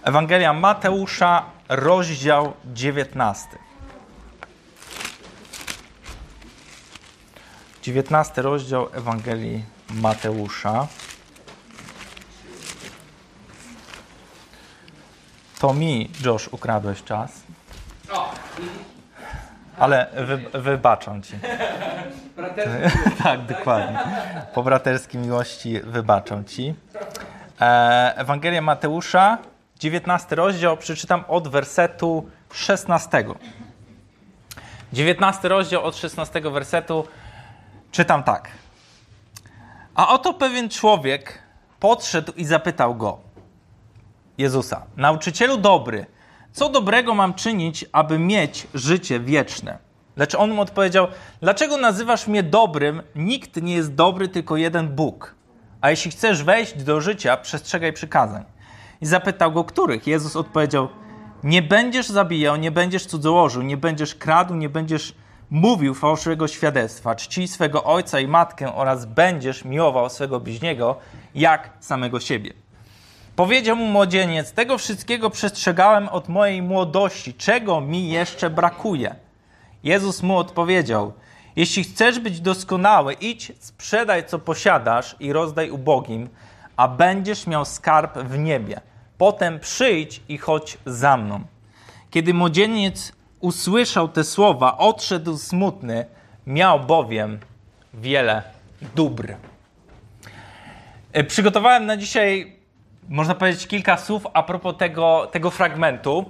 Ewangelia Mateusza, rozdział 19. 19 rozdział Ewangelii Mateusza. To mi, Josh, ukradłeś czas. Ale wybaczam ci. Tak, dokładnie. Po braterskiej miłości wybaczam ci. Ewangelia Mateusza, 19 rozdział, przeczytam od wersetu 16. 19 rozdział od 16 wersetu czytam tak. A oto pewien człowiek podszedł i zapytał go, Jezusa, nauczycielu dobry, co dobrego mam czynić, aby mieć życie wieczne? Lecz on mu odpowiedział, dlaczego nazywasz mnie dobrym? Nikt nie jest dobry, tylko jeden Bóg. A jeśli chcesz wejść do życia, przestrzegaj przykazań. I zapytał go, których? Jezus odpowiedział, nie będziesz zabijał, nie będziesz cudzołożył, nie będziesz kradł, nie będziesz mówił fałszywego świadectwa, czcij swego ojca i matkę oraz będziesz miłował swego bliźniego jak samego siebie. Powiedział mu młodzieniec, tego wszystkiego przestrzegałem od mojej młodości, czego mi jeszcze brakuje? Jezus mu odpowiedział, jeśli chcesz być doskonały, idź, sprzedaj co posiadasz i rozdaj ubogim, a będziesz miał skarb w niebie. Potem przyjdź i chodź za mną. Kiedy młodzieniec usłyszał te słowa, odszedł smutny, miał bowiem wiele dóbr. Przygotowałem na dzisiaj, można powiedzieć, kilka słów a propos tego fragmentu.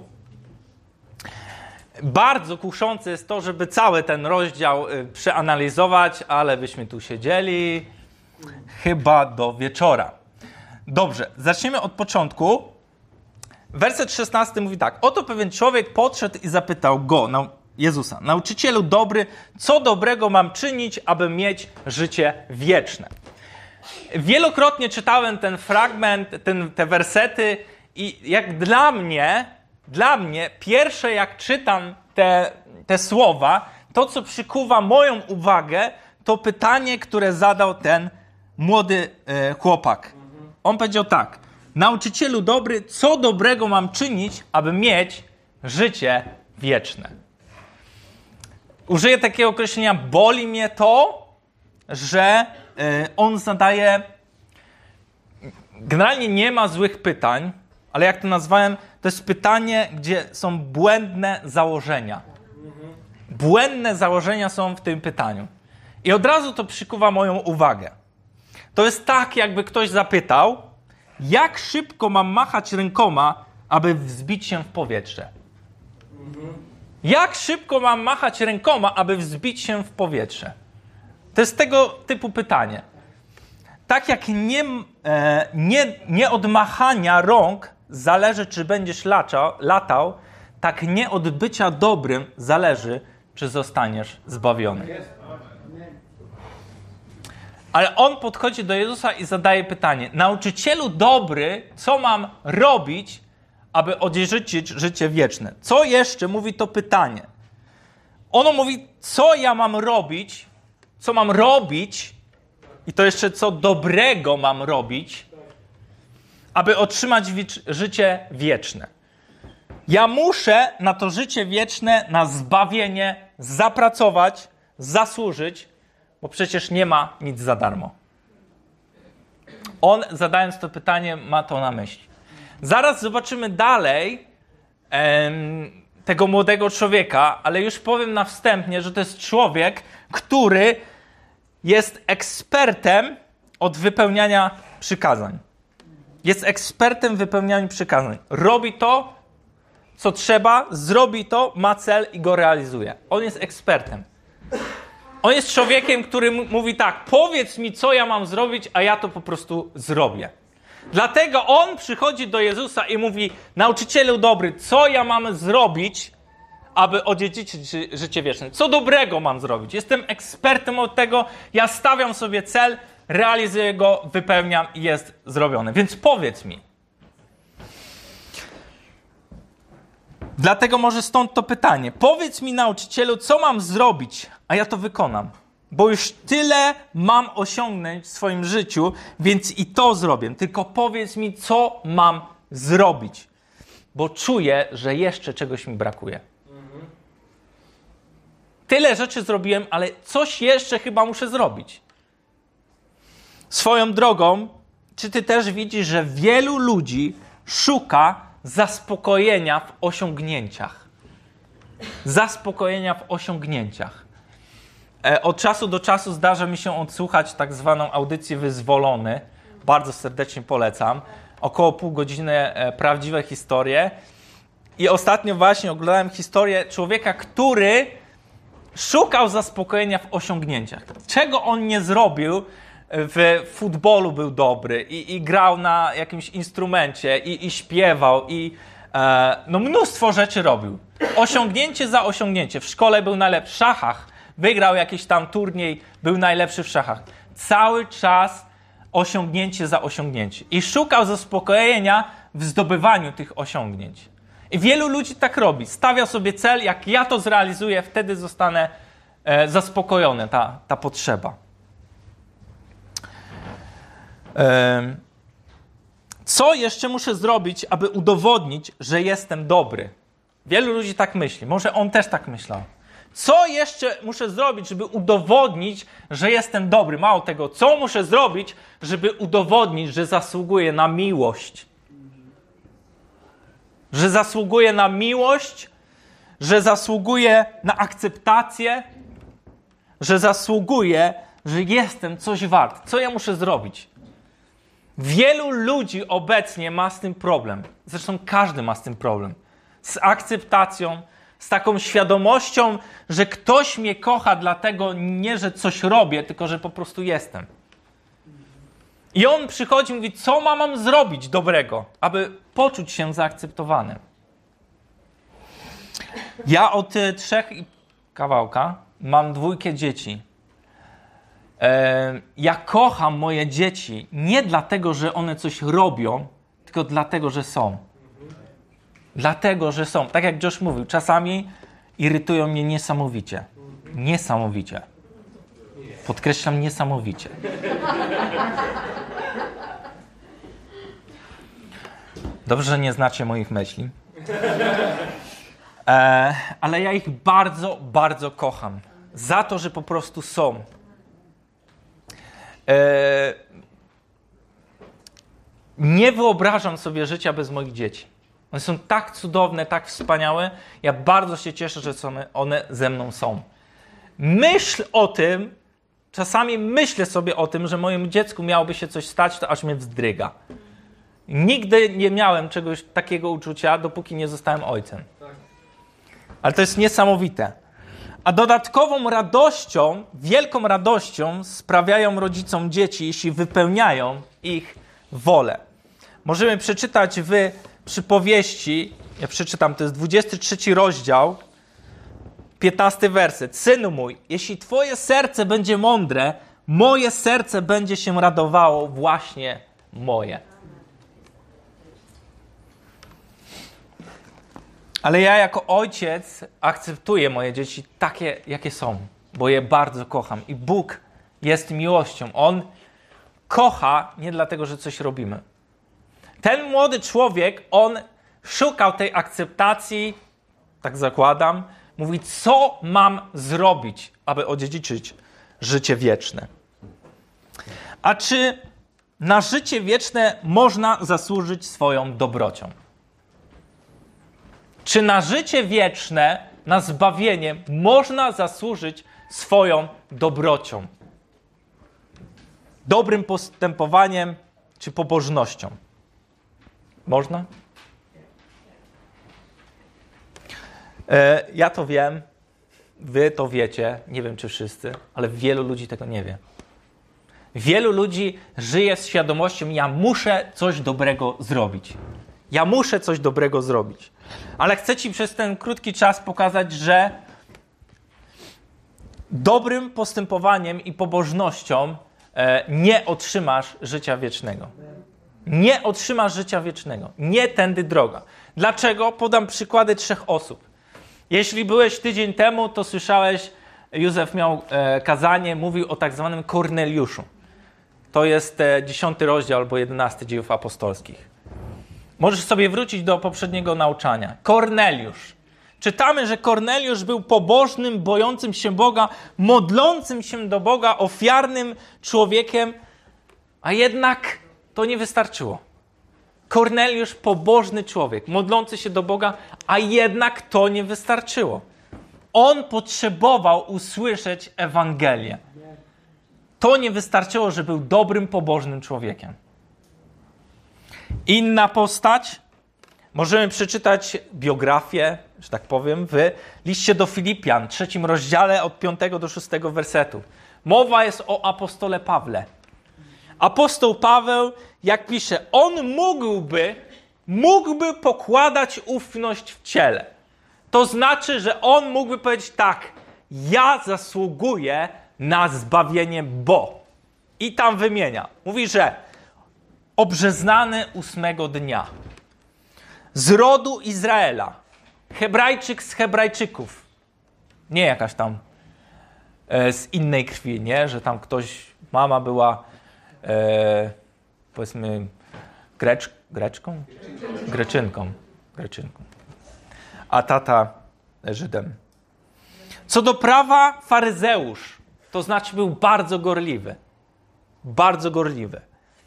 Bardzo kuszące jest to, żeby cały ten rozdział przeanalizować, ale byśmy tu siedzieli chyba do wieczora. Dobrze, zaczniemy od początku. Werset 16 mówi tak. Oto pewien człowiek podszedł i zapytał go, Jezusa, nauczycielu dobry, co dobrego mam czynić, aby mieć życie wieczne? Wielokrotnie czytałem ten fragment, te wersety i jak dla mnie pierwsze jak czytam te słowa, to co przykuwa moją uwagę, to pytanie, które zadał ten młody chłopak. On powiedział tak, nauczycielu dobry, co dobrego mam czynić, aby mieć życie wieczne? Użyję takiego określenia, boli mnie to, że on zadaje, generalnie nie ma złych pytań, ale jak to nazwałem, to jest pytanie, gdzie są błędne założenia. Błędne założenia są w tym pytaniu. I od razu to przykuwa moją uwagę. To jest tak, jakby ktoś zapytał, jak szybko mam machać rękoma, aby wzbić się w powietrze? Jak szybko mam machać rękoma, aby wzbić się w powietrze? To jest tego typu pytanie. Tak jak nie od machania rąk zależy, czy będziesz latał, tak nie od bycia dobrym zależy, czy zostaniesz zbawiony. Ale on podchodzi do Jezusa i zadaje pytanie. Nauczycielu dobry, co mam robić, aby odziedziczyć życie wieczne? Co jeszcze mówi to pytanie? Ono mówi, co ja mam robić, i to jeszcze co dobrego mam robić, aby otrzymać życie wieczne. Ja muszę na to życie wieczne, na zbawienie zapracować, zasłużyć, bo przecież nie ma nic za darmo. On, zadając to pytanie, ma to na myśli. Zaraz zobaczymy dalej tego młodego człowieka, ale już powiem na wstępie, że to jest człowiek, który jest ekspertem od wypełniania przykazań. Jest ekspertem w wypełnianiu przykazań. Robi to, co trzeba, zrobi to, ma cel i go realizuje. On jest ekspertem. On jest człowiekiem, który mówi tak, powiedz mi, co ja mam zrobić, a ja to po prostu zrobię. Dlatego on przychodzi do Jezusa i mówi, nauczycielu dobry, co ja mam zrobić, aby odziedziczyć życie wieczne? Co dobrego mam zrobić? Jestem ekspertem od tego, ja stawiam sobie cel, realizuję go, wypełniam i jest zrobiony. Więc powiedz mi. Dlatego może stąd to pytanie. Powiedz mi, nauczycielu, co mam zrobić, a ja to wykonam. Bo już tyle mam osiągnąć w swoim życiu, więc i to zrobię. Tylko powiedz mi, co mam zrobić. bo czuję, że jeszcze czegoś mi brakuje. Tyle rzeczy zrobiłem, ale coś jeszcze chyba muszę zrobić. Swoją drogą, czy ty też widzisz, że wielu ludzi szuka zaspokojenia w osiągnięciach? Zaspokojenia w osiągnięciach. Od czasu do czasu zdarza mi się odsłuchać tak zwaną audycję Wyzwolony. Bardzo serdecznie polecam. Około pół godziny prawdziwe historie. I ostatnio właśnie oglądałem historię człowieka, który szukał zaspokojenia w osiągnięciach. Czego on nie zrobił, w futbolu był dobry i grał na jakimś instrumencie i śpiewał i mnóstwo rzeczy robił. Osiągnięcie za osiągnięcie. W szkole był najlepszy w szachach. Wygrał jakiś tam turniej, był najlepszy w szachach. Cały czas osiągnięcie za osiągnięcie. I szukał zaspokojenia w zdobywaniu tych osiągnięć. I wielu ludzi tak robi. Stawia sobie cel, jak ja to zrealizuję, wtedy zostanę zaspokojona ta potrzeba. Co jeszcze muszę zrobić, aby udowodnić, że jestem dobry? Wielu ludzi tak myśli. Może on też tak myślał. Co jeszcze muszę zrobić, żeby udowodnić, że jestem dobry? Mało tego, co muszę zrobić, żeby udowodnić, że zasługuję na miłość? Że zasługuję na miłość, że zasługuję na akceptację, że zasługuję, że jestem coś wart. Co ja muszę zrobić? Wielu ludzi obecnie ma z tym problem. Zresztą każdy ma z tym problem. Z akceptacją, z taką świadomością, że ktoś mnie kocha dlatego nie, że coś robię, tylko że po prostu jestem. I on przychodzi i mówi, co mam zrobić dobrego, aby poczuć się zaakceptowanym. Ja od 3 i kawałka mam 2 dzieci. Ja kocham moje dzieci nie dlatego, że one coś robią, tylko dlatego, że są. Dlatego, że są. Tak jak Josh mówił, czasami irytują mnie niesamowicie. Niesamowicie. Podkreślam, niesamowicie. Dobrze, że nie znacie moich myśli. Ale ja ich bardzo, bardzo kocham. Za to, że po prostu są. Nie wyobrażam sobie życia bez moich dzieci. One są tak cudowne, tak wspaniałe. Ja bardzo się cieszę, że one ze mną są. Myśl o tym, czasami myślę sobie o tym, że mojemu dziecku miałoby się coś stać, to aż mnie wzdryga. Nigdy nie miałem czegoś takiego uczucia, dopóki nie zostałem ojcem. Ale to jest niesamowite. A dodatkową radością, wielką radością sprawiają rodzicom dzieci, jeśli wypełniają ich wolę. Możemy przeczytać w Przypowieści, ja przeczytam, to jest 23 rozdział, 15 werset. Synu mój, jeśli twoje serce będzie mądre, moje serce będzie się radowało, właśnie moje. Ale ja jako ojciec akceptuję moje dzieci takie, jakie są, bo je bardzo kocham. I Bóg jest miłością. On kocha nie dlatego, że coś robimy. Ten młody człowiek, on szukał tej akceptacji, tak zakładam, mówi, co mam zrobić, aby odziedziczyć życie wieczne. A czy na życie wieczne można zasłużyć swoją dobrocią? Czy na życie wieczne, na zbawienie można zasłużyć swoją dobrocią? Dobrym postępowaniem czy pobożnością? Można? Ja to wiem, wy to wiecie, nie wiem czy wszyscy, ale wielu ludzi tego nie wie. Wielu ludzi żyje z świadomością, ja muszę coś dobrego zrobić. Ja muszę coś dobrego zrobić. Ale chcę ci przez ten krótki czas pokazać, że dobrym postępowaniem i pobożnością nie otrzymasz życia wiecznego. Nie otrzymasz życia wiecznego. Nie tędy droga. Dlaczego? Podam przykłady 3 osób. Jeśli byłeś tydzień temu, to słyszałeś, Józef miał kazanie, mówił o tak zwanym Korneliuszu. To jest 10 rozdział albo 11 Dziejów Apostolskich. Możesz sobie wrócić do poprzedniego nauczania. Korneliusz. Czytamy, że Korneliusz był pobożnym, bojącym się Boga, modlącym się do Boga, ofiarnym człowiekiem, a jednak to nie wystarczyło. Korneliusz, pobożny człowiek, modlący się do Boga, a jednak to nie wystarczyło. On potrzebował usłyszeć Ewangelię. To nie wystarczyło, że był dobrym, pobożnym człowiekiem. Inna postać, możemy przeczytać biografię, że tak powiem, w liście do Filipian, 3 rozdziale od 5 do 6 wersetu. Mowa jest o apostole Pawle. Apostoł Paweł, jak pisze, on mógłby pokładać ufność w ciele. To znaczy, że on mógłby powiedzieć tak, ja zasługuję na zbawienie, bo. I tam wymienia. Mówi, że obrzeznany 8 dnia. Z rodu Izraela. Hebrajczyk z Hebrajczyków. Nie jakaś tam z innej krwi, nie? Że tam ktoś, mama była powiedzmy Greczynką. A tata Żydem. Co do prawa faryzeusz, to znaczy był bardzo gorliwy. Bardzo gorliwy.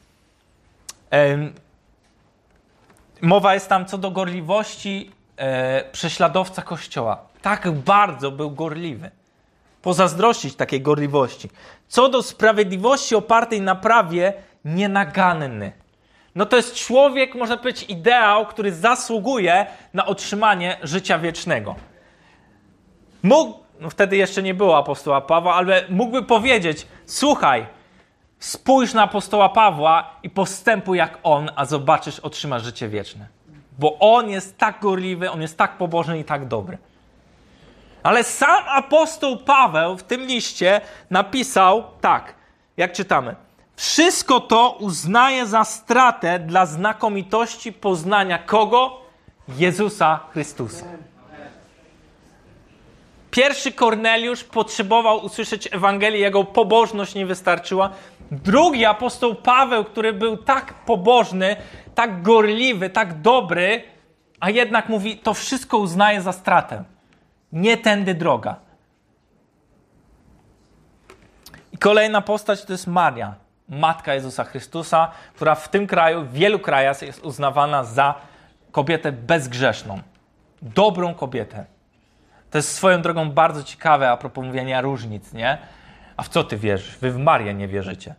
Mowa jest tam co do gorliwości prześladowca Kościoła. Tak bardzo był gorliwy. Pozazdrościć takiej gorliwości. Co do sprawiedliwości opartej na prawie, nienaganny. No to jest człowiek, można powiedzieć, ideał, który zasługuje na otrzymanie życia wiecznego. Wtedy jeszcze nie było apostoła Pawła, ale mógłby powiedzieć, słuchaj, spójrz na apostoła Pawła i postępuj jak on, a zobaczysz, otrzymasz życie wieczne. Bo on jest tak gorliwy, on jest tak pobożny i tak dobry. Ale sam apostoł Paweł w tym liście napisał tak, jak czytamy. Wszystko to uznaję za stratę dla znakomitości poznania kogo? Jezusa Chrystusa. Pierwszy Korneliusz potrzebował usłyszeć Ewangelię, jego pobożność nie wystarczyła. Drugi apostoł Paweł, który był tak pobożny, tak gorliwy, tak dobry, a jednak mówi, to wszystko uznaję za stratę. Nie tędy droga. I kolejna postać to jest Maria, matka Jezusa Chrystusa, która w tym kraju, w wielu krajach jest uznawana za kobietę bezgrzeszną. Dobrą kobietę. To jest swoją drogą bardzo ciekawe a propos mówienia różnic, nie? A w co ty wierzysz? Wy w Marię nie wierzycie.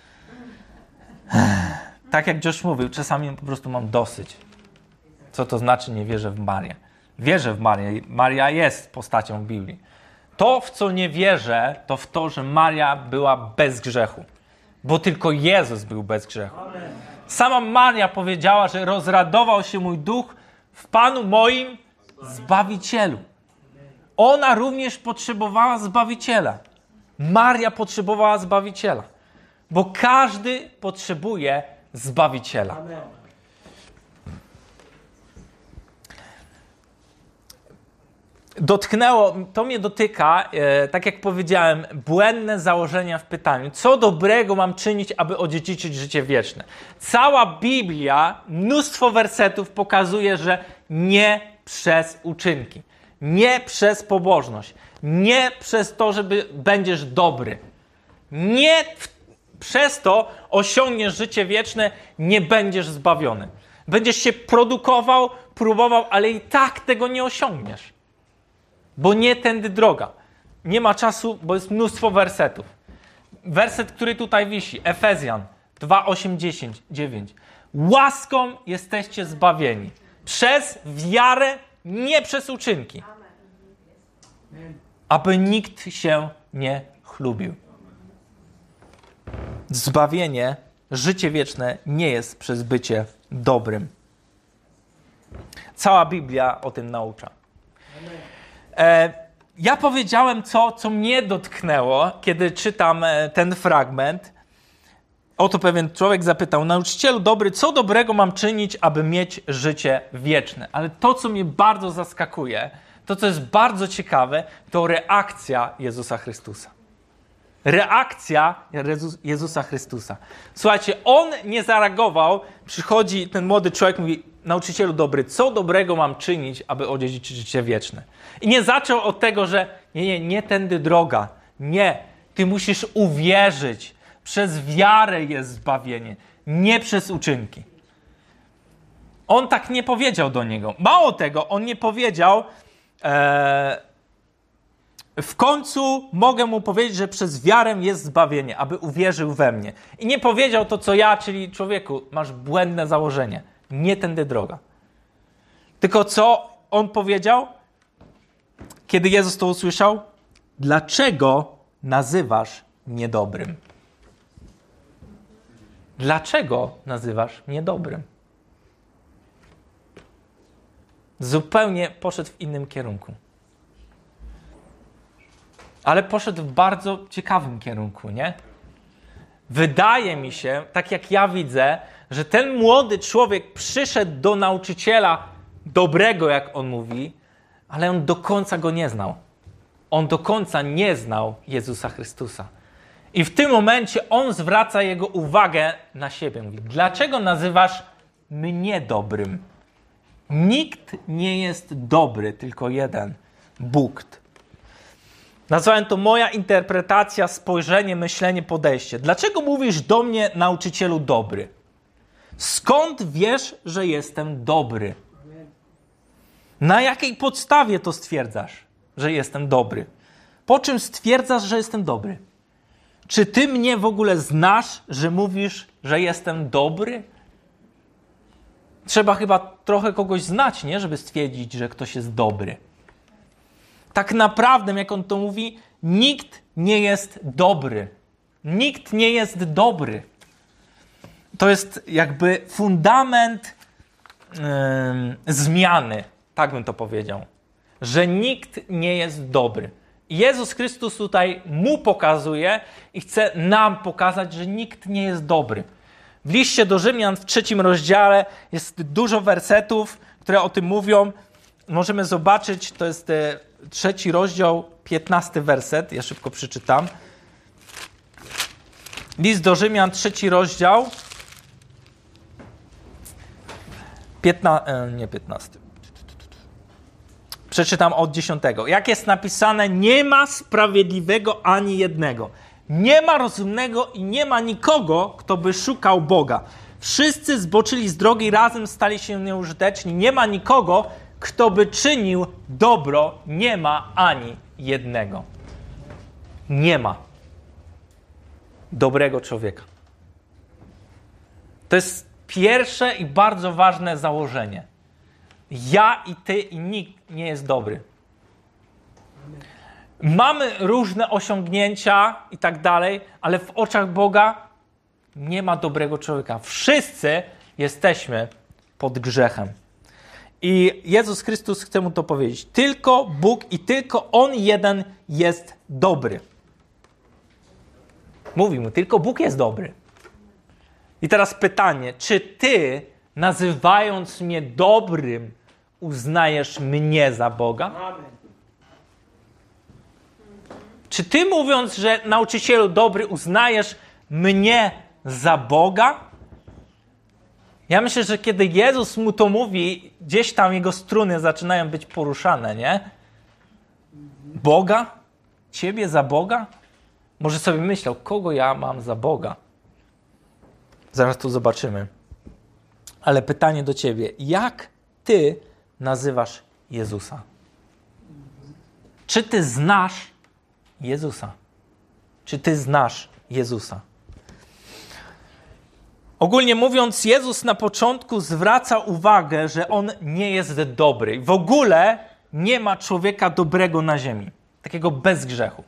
Tak jak Josh mówił, czasami po prostu mam dosyć. Co to znaczy nie wierzę w Marię? Wierzę w Marię. Maria jest postacią w Biblii. To, w co nie wierzę, to w to, że Maria była bez grzechu. Bo tylko Jezus był bez grzechu. Sama Maria powiedziała, że rozradował się mój duch w Panu moim Zbawicielu. Ona również potrzebowała Zbawiciela. Maria potrzebowała Zbawiciela. Bo każdy potrzebuje Zbawiciela. To mnie dotyka, tak jak powiedziałem, błędne założenia w pytaniu. Co dobrego mam czynić, aby odziedziczyć życie wieczne? Cała Biblia, mnóstwo wersetów pokazuje, że nie przez uczynki. Nie przez pobożność. Nie przez to, że będziesz dobry. Nie przez to osiągniesz życie wieczne, nie będziesz zbawiony. Będziesz się produkował, próbował, ale i tak tego nie osiągniesz. Bo nie tędy droga. Nie ma czasu, bo jest mnóstwo wersetów. Werset, który tutaj wisi, Efezjan 2, 8, 10, 9. Łaską jesteście zbawieni. Przez wiarę, nie przez uczynki. Aby nikt się nie chlubił. Zbawienie, życie wieczne nie jest przez bycie dobrym. Cała Biblia o tym naucza. Ja powiedziałem, co mnie dotknęło, kiedy czytam ten fragment. Oto pewien człowiek zapytał, nauczycielu dobry, co dobrego mam czynić, aby mieć życie wieczne? Ale to, co mnie bardzo zaskakuje, to, co jest bardzo ciekawe, to reakcja Jezusa Chrystusa. reakcja Jezusa Chrystusa. Słuchajcie, on nie zareagował, przychodzi ten młody człowiek, mówi, nauczycielu dobry, co dobrego mam czynić, aby odziedziczyć życie wieczne? I nie zaczął od tego, że nie tędy droga. Nie, ty musisz uwierzyć. Przez wiarę jest zbawienie, nie przez uczynki. On tak nie powiedział do niego. Mało tego, on nie powiedział, w końcu mogę mu powiedzieć, że przez wiarę jest zbawienie, aby uwierzył we mnie. I nie powiedział to, co ja, czyli człowieku, masz błędne założenie. Nie tędy droga. Tylko co on powiedział, kiedy Jezus to usłyszał? Dlaczego nazywasz mnie dobrym? Dlaczego nazywasz mnie dobrym? Zupełnie poszedł w innym kierunku. Ale poszedł w bardzo ciekawym kierunku, nie? Wydaje mi się, tak jak ja widzę, że ten młody człowiek przyszedł do nauczyciela dobrego, jak on mówi, ale on do końca go nie znał. On do końca nie znał Jezusa Chrystusa. I w tym momencie on zwraca jego uwagę na siebie. Mówi, dlaczego nazywasz mnie dobrym? Nikt nie jest dobry, tylko jeden. Bóg. Nazwałem to moja interpretacja, spojrzenie, myślenie, podejście. Dlaczego mówisz do mnie, nauczycielu dobry? Skąd wiesz, że jestem dobry? Na jakiej podstawie to stwierdzasz, że jestem dobry? Po czym stwierdzasz, że jestem dobry? Czy ty mnie w ogóle znasz, że mówisz, że jestem dobry? Trzeba chyba trochę kogoś znać, nie? Żeby stwierdzić, że ktoś jest dobry. Tak naprawdę, jak on to mówi, nikt nie jest dobry. Nikt nie jest dobry. To jest jakby fundament zmiany, tak bym to powiedział. Że nikt nie jest dobry. Jezus Chrystus tutaj mu pokazuje i chce nam pokazać, że nikt nie jest dobry. W liście do Rzymian w 3 rozdziale jest dużo wersetów, które o tym mówią. Możemy zobaczyć, to jest 3 rozdział, 15 werset. Ja szybko przeczytam. List do Rzymian, 3 rozdział. 15. Przeczytam od 10. Jak jest napisane, nie ma sprawiedliwego ani jednego. Nie ma rozumnego i nie ma nikogo, kto by szukał Boga. Wszyscy zboczyli z drogi, razem stali się nieużyteczni. Nie ma nikogo, kto by czynił dobro. Nie ma ani jednego. Nie ma dobrego człowieka. To jest pierwsze i bardzo ważne założenie. Ja i ty i nikt nie jest dobry. Mamy różne osiągnięcia i tak dalej, ale w oczach Boga nie ma dobrego człowieka. Wszyscy jesteśmy pod grzechem. I Jezus Chrystus chce mu to powiedzieć. Tylko Bóg i tylko On jeden jest dobry. Mówi mu, tylko Bóg jest dobry. I teraz pytanie, czy ty, nazywając mnie dobrym, uznajesz mnie za Boga? Amen. Czy ty, mówiąc, że nauczycielu dobry, uznajesz mnie za Boga? Ja myślę, że kiedy Jezus mu to mówi, gdzieś tam jego struny zaczynają być poruszane, nie? Boga? Ciebie za Boga? Może sobie myślał, kogo ja mam za Boga? Zaraz to zobaczymy. Ale pytanie do ciebie. Jak ty nazywasz Jezusa? Czy ty znasz Jezusa? Czy ty znasz Jezusa? Ogólnie mówiąc, Jezus na początku zwraca uwagę, że On nie jest dobry. W ogóle nie ma człowieka dobrego na ziemi. Takiego bez grzechu.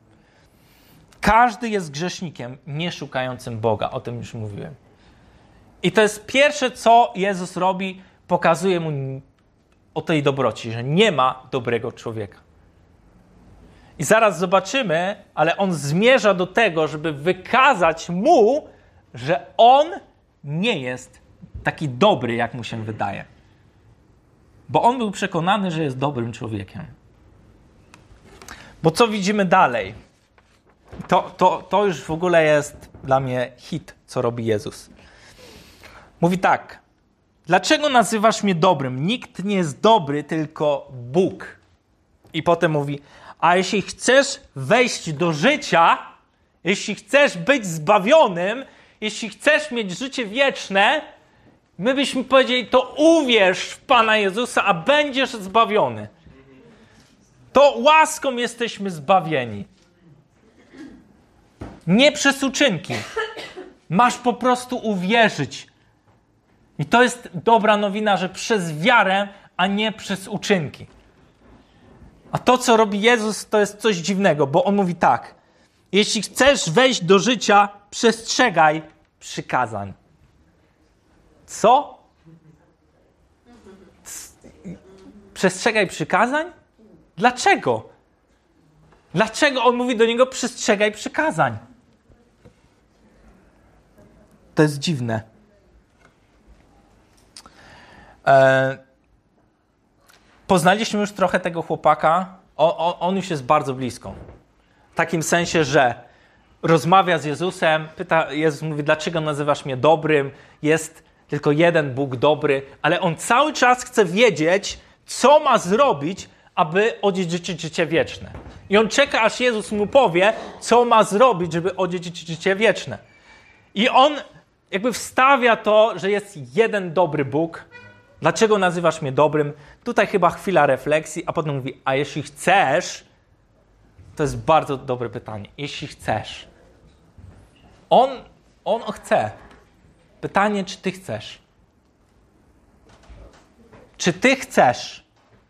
Każdy jest grzesznikiem, nie szukającym Boga. O tym już mówiłem. I to jest pierwsze, co Jezus robi. Pokazuje mu o tej dobroci, że nie ma dobrego człowieka. I zaraz zobaczymy, ale On zmierza do tego, żeby wykazać mu, że on nie jest taki dobry, jak mu się wydaje. Bo on był przekonany, że jest dobrym człowiekiem. Bo co widzimy dalej? To już w ogóle jest dla mnie hit, co robi Jezus. Mówi tak. Dlaczego nazywasz mnie dobrym? Nikt nie jest dobry, tylko Bóg. I potem mówi, a jeśli chcesz wejść do życia, jeśli chcesz być zbawionym, jeśli chcesz mieć życie wieczne, my byśmy powiedzieli, to uwierz w Pana Jezusa, a będziesz zbawiony. To łaską jesteśmy zbawieni. Nie przez uczynki. Masz po prostu uwierzyć. I to jest dobra nowina, że przez wiarę, a nie przez uczynki. A to, co robi Jezus, to jest coś dziwnego, bo On mówi tak. Jeśli chcesz wejść do życia, przestrzegaj przykazań. Co? Przestrzegaj przykazań? Dlaczego? Dlaczego On mówi do niego, przestrzegaj przykazań? To jest dziwne. Poznaliśmy już trochę tego chłopaka. On już jest bardzo blisko. W takim sensie, że rozmawia z Jezusem, Jezus mówi, dlaczego nazywasz mnie dobrym? Jest tylko jeden Bóg dobry, ale on cały czas chce wiedzieć, co ma zrobić, aby odziedziczyć życie wieczne. I on czeka, aż Jezus mu powie, co ma zrobić, żeby odziedziczyć życie wieczne. I on jakby wstawia to, że jest jeden dobry Bóg. Dlaczego nazywasz mnie dobrym? Tutaj chyba chwila refleksji, a potem mówi, a jeśli chcesz, to jest bardzo dobre pytanie. Jeśli chcesz. On chce. Pytanie, czy ty chcesz? Czy ty chcesz?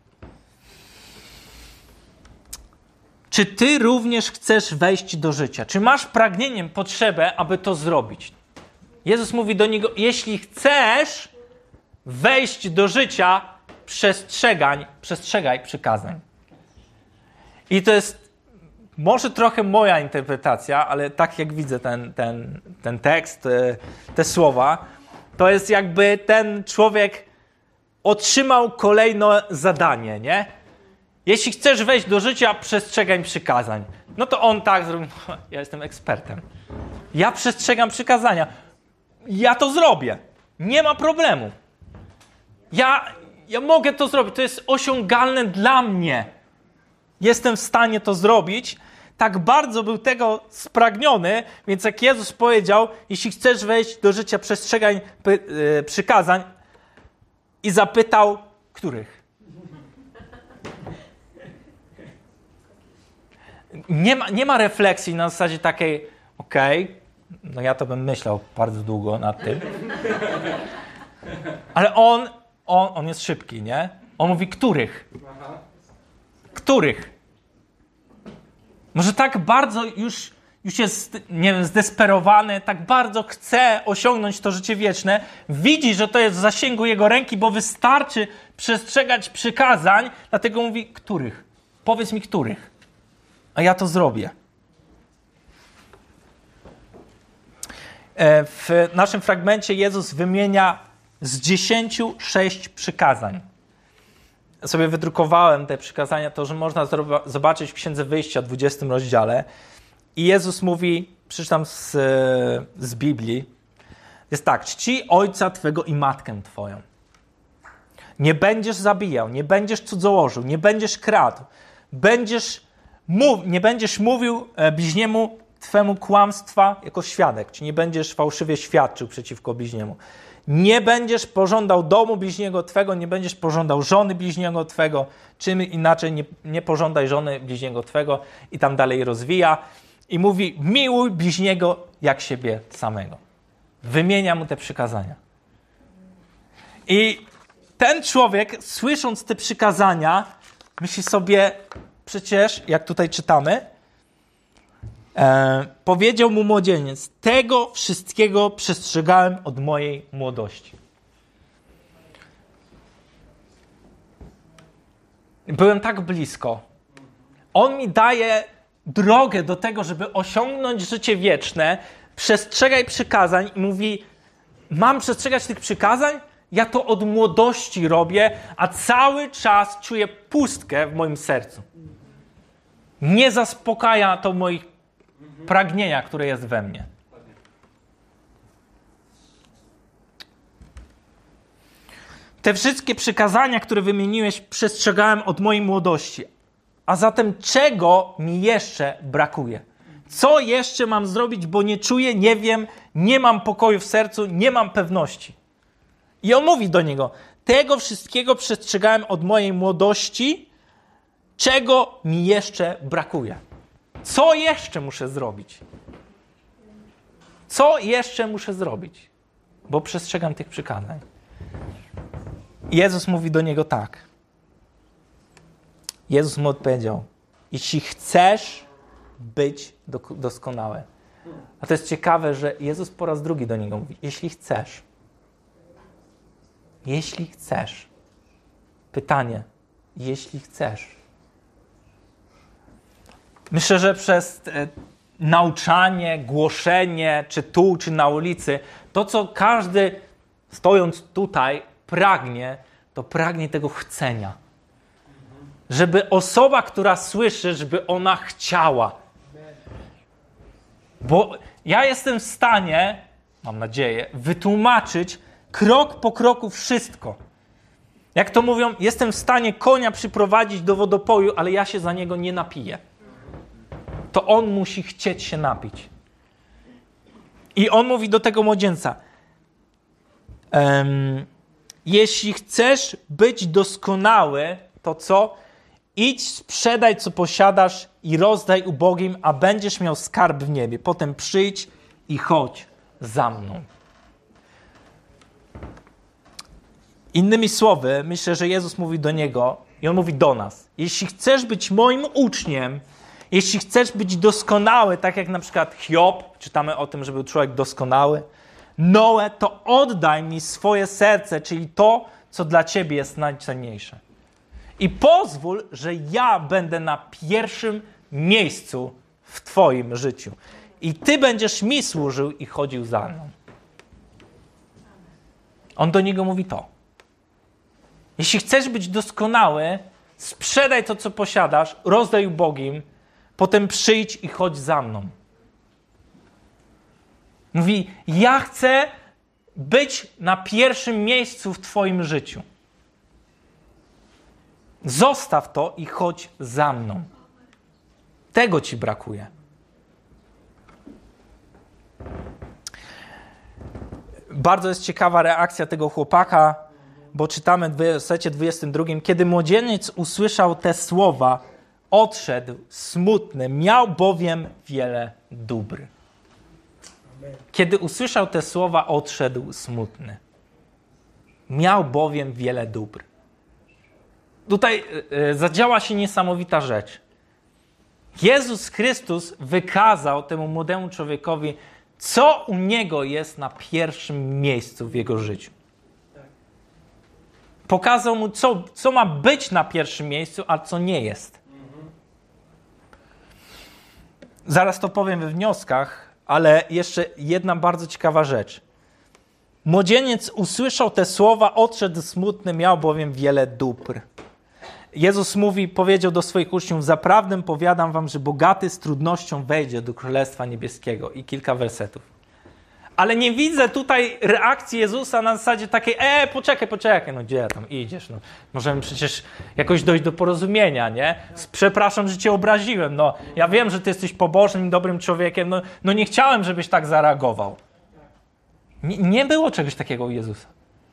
Czy ty również chcesz wejść do życia? Czy masz pragnieniem potrzebę, aby to zrobić? Jezus mówi do niego, jeśli chcesz wejść do życia, przestrzegaj przykazań. I to jest może trochę moja interpretacja, ale tak jak widzę ten tekst, te słowa, to jest jakby ten człowiek otrzymał kolejne zadanie, nie? Jeśli chcesz wejść do życia, przestrzegaj przykazań. No to on tak zrobił, ja jestem ekspertem. Ja przestrzegam przykazania. Ja to zrobię. Nie ma problemu. Ja mogę to zrobić. To jest osiągalne dla mnie. Jestem w stanie to zrobić. Tak bardzo był tego spragniony, więc jak Jezus powiedział, jeśli chcesz wejść do życia, przestrzegaj przykazań, i zapytał, których? Nie ma refleksji na zasadzie takiej, no ja to bym myślał bardzo długo nad tym. Ale on jest szybki, nie? On mówi, których? Których? Może tak bardzo już jest, nie wiem, zdesperowany, tak bardzo chce osiągnąć to życie wieczne, widzi, że to jest w zasięgu jego ręki, bo wystarczy przestrzegać przykazań, dlatego mówi, których? Powiedz mi, których? A ja to zrobię. W naszym fragmencie Jezus wymienia z 10 6 przykazań. Ja sobie wydrukowałem te przykazania, to, że można zobaczyć w Księdze Wyjścia, 20 rozdziale. I Jezus mówi, przeczytam z Biblii, jest tak, czci ojca twego i matkę twoją. Nie będziesz zabijał, nie będziesz cudzołożył, nie będziesz kradł, nie będziesz mówił bliźniemu twemu kłamstwa jako świadek, czy nie będziesz fałszywie świadczył przeciwko bliźniemu. Nie będziesz pożądał domu bliźniego twego, nie będziesz pożądał żony bliźniego twego, czym inaczej nie pożądaj żony bliźniego twego i tam dalej rozwija. I mówi, miłuj bliźniego jak siebie samego. Wymienia mu te przykazania. I ten człowiek, słysząc te przykazania, myśli sobie, przecież, jak tutaj czytamy, powiedział mu młodzieniec, tego wszystkiego przestrzegałem od mojej młodości. Byłem tak blisko. On mi daje drogę do tego, żeby osiągnąć życie wieczne, przestrzegaj przykazań i mówi, mam przestrzegać tych przykazań? Ja to od młodości robię, a cały czas czuję pustkę w moim sercu. Nie zaspokaja to moich pragnienia, które jest we mnie. Te wszystkie przykazania, które wymieniłeś, przestrzegałem od mojej młodości. A zatem czego mi jeszcze brakuje? Co jeszcze mam zrobić, bo nie czuję, nie wiem, nie mam pokoju w sercu, nie mam pewności. I on mówi do niego, tego wszystkiego przestrzegałem od mojej młodości, czego mi jeszcze brakuje? Co jeszcze muszę zrobić? Co jeszcze muszę zrobić? Bo przestrzegam tych przykazań. Jezus mówi do niego tak. Jezus mu odpowiedział, jeśli chcesz być doskonały. A to jest ciekawe, że Jezus po raz drugi do niego mówi, jeśli chcesz. Jeśli chcesz. Pytanie, jeśli chcesz. Myślę, że przez nauczanie, głoszenie, czy tu, czy na ulicy, to co każdy stojąc tutaj pragnie, to pragnie tego chcenia. Żeby osoba, która słyszy, żeby ona chciała. Bo ja jestem w stanie, mam nadzieję, wytłumaczyć krok po kroku wszystko. Jak to mówią, jestem w stanie konia przyprowadzić do wodopoju, ale ja się za niego nie napiję. To on musi chcieć się napić. I on mówi do tego młodzieńca, jeśli chcesz być doskonały, to co? Idź, sprzedaj, co posiadasz i rozdaj ubogim, a będziesz miał skarb w niebie. Potem przyjdź i chodź za mną. Innymi słowy, myślę, że Jezus mówi do niego i on mówi do nas. Jeśli chcesz być moim uczniem, jeśli chcesz być doskonały, tak jak na przykład Hiob, czytamy o tym, że był człowiek doskonały, Noe, to oddaj mi swoje serce, czyli to, co dla ciebie jest najcenniejsze. I pozwól, że ja będę na pierwszym miejscu w twoim życiu. I ty będziesz mi służył i chodził za mną. On do niego mówi to. Jeśli chcesz być doskonały, sprzedaj to, co posiadasz, rozdaj ubogim, potem przyjdź i chodź za mną. Mówi, ja chcę być na pierwszym miejscu w twoim życiu. Zostaw to i chodź za mną. Tego ci brakuje. Bardzo jest ciekawa reakcja tego chłopaka, bo czytamy w wersecie 22. Kiedy młodzieniec usłyszał te słowa, odszedł smutny, miał bowiem wiele dóbr. Kiedy usłyszał te słowa, odszedł smutny. Miał bowiem wiele dóbr. Tutaj zadziała się niesamowita rzecz. Jezus Chrystus wykazał temu młodemu człowiekowi, co u niego jest na pierwszym miejscu w jego życiu. Pokazał mu, co ma być na pierwszym miejscu, a co nie jest. Zaraz to powiem we wnioskach, ale jeszcze jedna bardzo ciekawa rzecz. Młodzieniec usłyszał te słowa, odszedł smutny, miał bowiem wiele dóbr. Jezus powiedział do swoich uczniów, zaprawdę powiadam wam, że bogaty z trudnością wejdzie do Królestwa Niebieskiego. I kilka wersetów. Ale nie widzę tutaj reakcji Jezusa na zasadzie takiej, poczekaj, no gdzie tam idziesz? No, możemy przecież jakoś dojść do porozumienia, nie? Przepraszam, że cię obraziłem, no ja wiem, że ty jesteś pobożnym i dobrym człowiekiem, no nie chciałem, żebyś tak zareagował. Nie było czegoś takiego u Jezusa.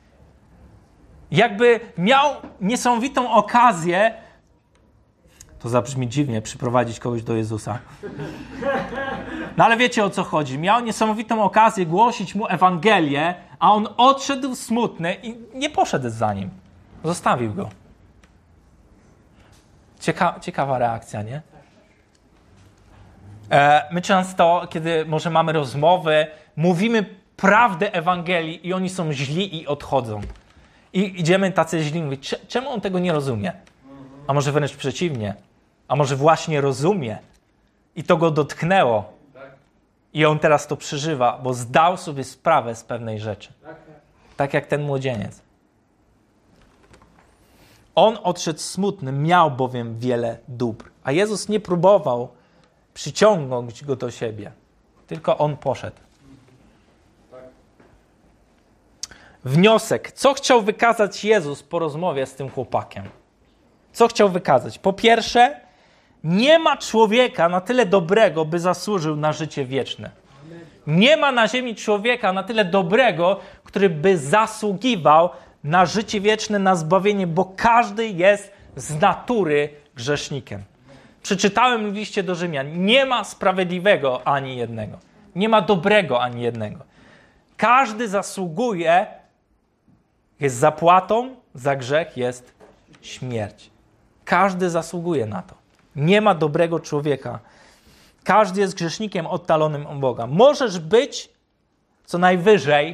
Jakby miał niesamowitą okazję, to zabrzmi dziwnie, przyprowadzić kogoś do Jezusa. No ale wiecie, o co chodzi. Miał niesamowitą okazję głosić mu Ewangelię, a on odszedł smutny i nie poszedł za nim. Zostawił go. Ciekawa reakcja, nie? My często, kiedy może mamy rozmowy, mówimy prawdę Ewangelii i oni są źli i odchodzą. I idziemy tacy źli, mówić, czemu on tego nie rozumie? A może wręcz przeciwnie. A może właśnie rozumie i to go dotknęło. I on teraz to przeżywa, bo zdał sobie sprawę z pewnej rzeczy. Tak jak ten młodzieniec. On odszedł smutny, miał bowiem wiele dóbr. A Jezus nie próbował przyciągnąć go do siebie. Tylko on poszedł. Wniosek. Co chciał wykazać Jezus po rozmowie z tym chłopakiem? Co chciał wykazać? Po pierwsze, nie ma człowieka na tyle dobrego, by zasłużył na życie wieczne. Nie ma na ziemi człowieka na tyle dobrego, który by zasługiwał na życie wieczne, na zbawienie, bo każdy jest z natury grzesznikiem. Przeczytałem w liście do Rzymian. Nie ma sprawiedliwego ani jednego. Nie ma dobrego ani jednego. Każdy zasługuje, jest zapłatą za grzech, jest śmierć. Każdy zasługuje na to. Nie ma dobrego człowieka. Każdy jest grzesznikiem oddalonym od Boga. Możesz być co najwyżej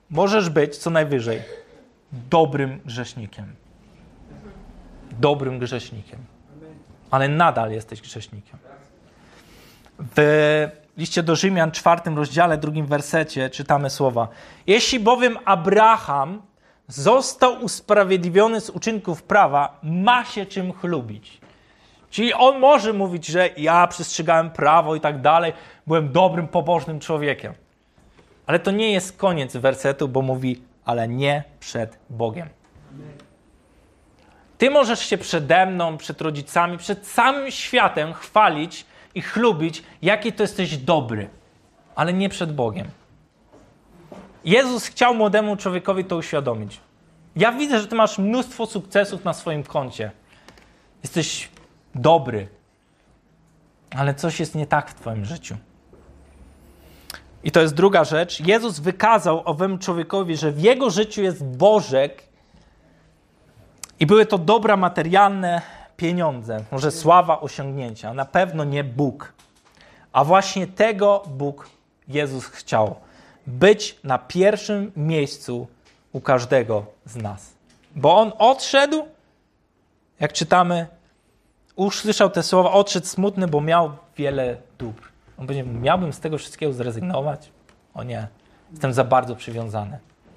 dobrym grzesznikiem. Dobrym grzesznikiem. Ale nadal jesteś grzesznikiem. W liście do Rzymian, 4 rozdziale, 2 wersecie czytamy słowa. Jeśli bowiem Abraham został usprawiedliwiony z uczynków prawa, ma się czym chlubić. Czyli on może mówić, że ja przestrzegałem prawo i tak dalej, byłem dobrym, pobożnym człowiekiem. Ale to nie jest koniec wersetu, bo mówi, ale nie przed Bogiem. Ty możesz się przede mną, przed rodzicami, przed całym światem chwalić i chlubić, jaki to jesteś dobry, ale nie przed Bogiem. Jezus chciał młodemu człowiekowi to uświadomić. Ja widzę, że ty masz mnóstwo sukcesów na swoim koncie. Jesteś dobry, ale coś jest nie tak w twoim życiu. I to jest druga rzecz. Jezus wykazał owemu człowiekowi, że w jego życiu jest Bożek i były to dobra materialne pieniądze, może sława, osiągnięcia, a na pewno nie Bóg. A właśnie tego Bóg, Jezus chciał. Być na pierwszym miejscu u każdego z nas. Bo On odszedł, jak czytamy, usłyszał te słowa, odszedł smutny, bo miał wiele dóbr. On będzie, miałbym z tego wszystkiego zrezygnować? O nie, jestem za bardzo przywiązany.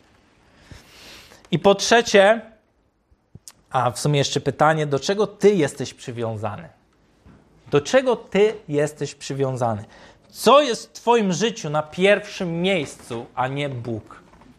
I po trzecie, a w sumie jeszcze pytanie, do czego ty jesteś przywiązany? Do czego ty jesteś przywiązany? Co jest w twoim życiu na pierwszym miejscu, a nie Bóg?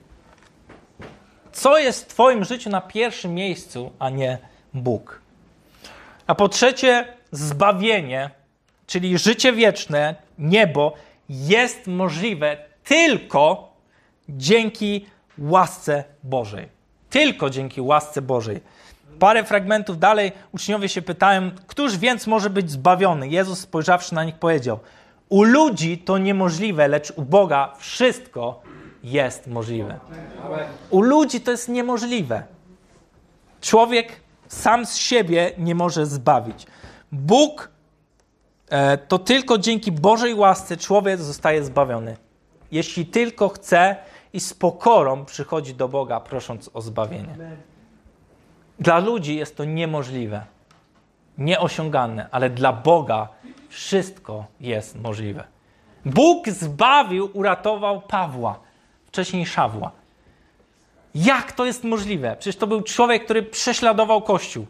Co jest w twoim życiu na pierwszym miejscu, a nie Bóg? A po trzecie, zbawienie, czyli życie wieczne, niebo, jest możliwe tylko dzięki łasce Bożej. Tylko dzięki łasce Bożej. Parę fragmentów dalej uczniowie się pytają, któż więc może być zbawiony? Jezus spojrzawszy na nich powiedział, u ludzi to niemożliwe, lecz u Boga wszystko jest możliwe. U ludzi to jest niemożliwe. Człowiek sam z siebie nie może zbawić. Bóg, to tylko dzięki Bożej łasce człowiek zostaje zbawiony. Jeśli tylko chce i z pokorą przychodzi do Boga, prosząc o zbawienie. Dla ludzi jest to niemożliwe, nieosiągalne, ale dla Boga wszystko jest możliwe. Bóg zbawił, uratował Pawła, wcześniej Szawła. Jak to jest możliwe? Przecież to był człowiek, który prześladował Kościół.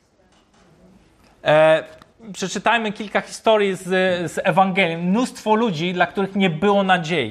Przeczytajmy kilka historii z Ewangelii. Mnóstwo ludzi, dla których nie było nadziei.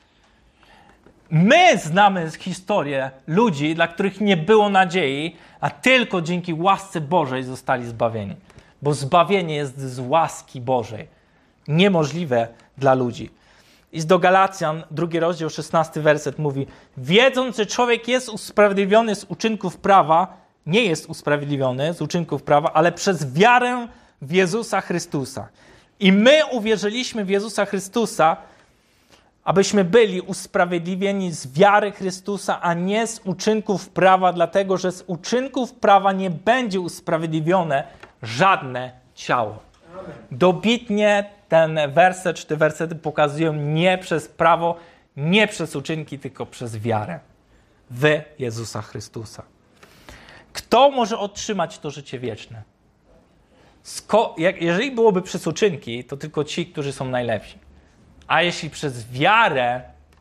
My znamy historię ludzi, dla których nie było nadziei, a tylko dzięki łasce Bożej zostali zbawieni. Bo zbawienie jest z łaski Bożej. Niemożliwe dla ludzi. I do Galacjan, 2 rozdział, 16 werset mówi, wiedząc, że człowiek jest usprawiedliwiony z uczynków prawa, nie jest usprawiedliwiony z uczynków prawa, ale przez wiarę w Jezusa Chrystusa. I my uwierzyliśmy w Jezusa Chrystusa, abyśmy byli usprawiedliwieni z wiary Chrystusa, a nie z uczynków prawa, dlatego że z uczynków prawa nie będzie usprawiedliwione żadne ciało. Dobitnie ten werset, czy te wersety pokazują nie przez prawo, nie przez uczynki, tylko przez wiarę w Jezusa Chrystusa. Kto może otrzymać to życie wieczne? Jeżeli byłoby przez uczynki, to tylko ci, którzy są najlepsi. A jeśli przez wiarę,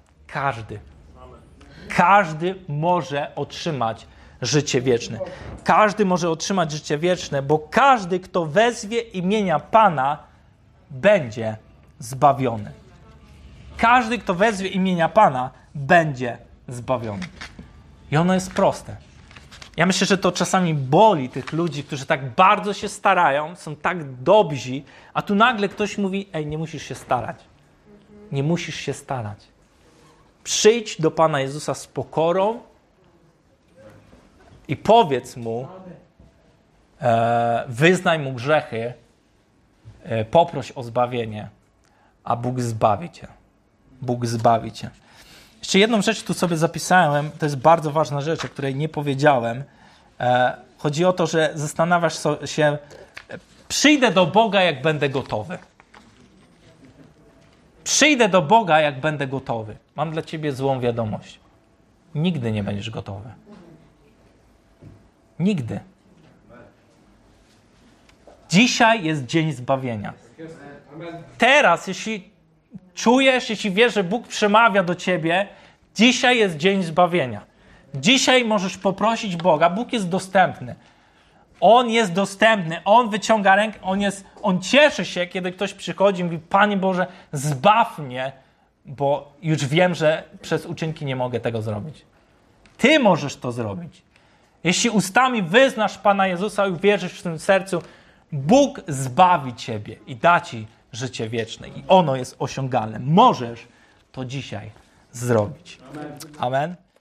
każdy może otrzymać życie wieczne. Każdy może otrzymać życie wieczne, bo każdy, kto wezwie imienia Pana, będzie zbawiony. Każdy, kto wezwie imienia Pana, będzie zbawiony. I ono jest proste. Ja myślę, że to czasami boli tych ludzi, którzy tak bardzo się starają, są tak dobrzy, a tu nagle ktoś mówi, ej, nie musisz się starać. Nie musisz się starać. Przyjdź do Pana Jezusa z pokorą i powiedz Mu, wyznaj Mu grzechy, poproś o zbawienie, a Bóg zbawi cię. Bóg zbawi cię. Jeszcze jedną rzecz tu sobie zapisałem, to jest bardzo ważna rzecz, o której nie powiedziałem. Chodzi o to, że zastanawiasz się, przyjdę do Boga, jak będę gotowy. Przyjdę do Boga, jak będę gotowy. Mam dla ciebie złą wiadomość. Nigdy nie będziesz gotowy. Nigdy. Dzisiaj jest dzień zbawienia. Teraz, jeśli czujesz, jeśli wiesz, że Bóg przemawia do ciebie, dzisiaj jest dzień zbawienia. Dzisiaj możesz poprosić Boga. Bóg jest dostępny. On jest dostępny. On wyciąga rękę. On cieszy się, kiedy ktoś przychodzi i mówi, Panie Boże, zbaw mnie, bo już wiem, że przez uczynki nie mogę tego zrobić. Ty możesz to zrobić. Jeśli ustami wyznasz Pana Jezusa i uwierzysz w tym sercu, Bóg zbawi ciebie i da ci życie wieczne. I ono jest osiągalne. Możesz to dzisiaj zrobić. Amen.